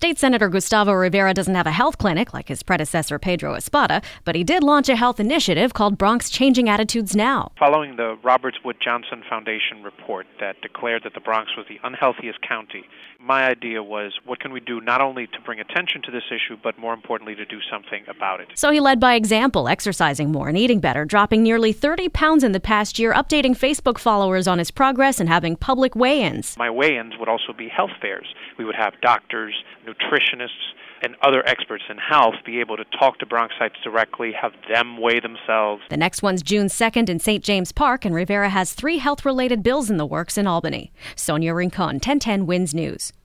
State Senator Gustavo Rivera doesn't have a health clinic like his predecessor Pedro Espada, but he did launch a health initiative called Bronx Changing Attitudes Now. Following the Roberts Wood Johnson Foundation report that declared that the Bronx was the unhealthiest county, my idea was, what can we do not only to bring attention to this issue, but more importantly to do something about it. So he led by example, exercising more and eating better, dropping nearly 30 pounds in the past year, updating Facebook followers on his progress and having public weigh-ins. My weigh-ins would also be health fairs. We would have doctors, nutritionists, and other experts in health be able to talk to Bronxites directly, have them weigh themselves. The next one's June 2nd in St. James Park, and Rivera has 3 health-related bills in the works in Albany. Sonia Rincon, 1010 WINS News.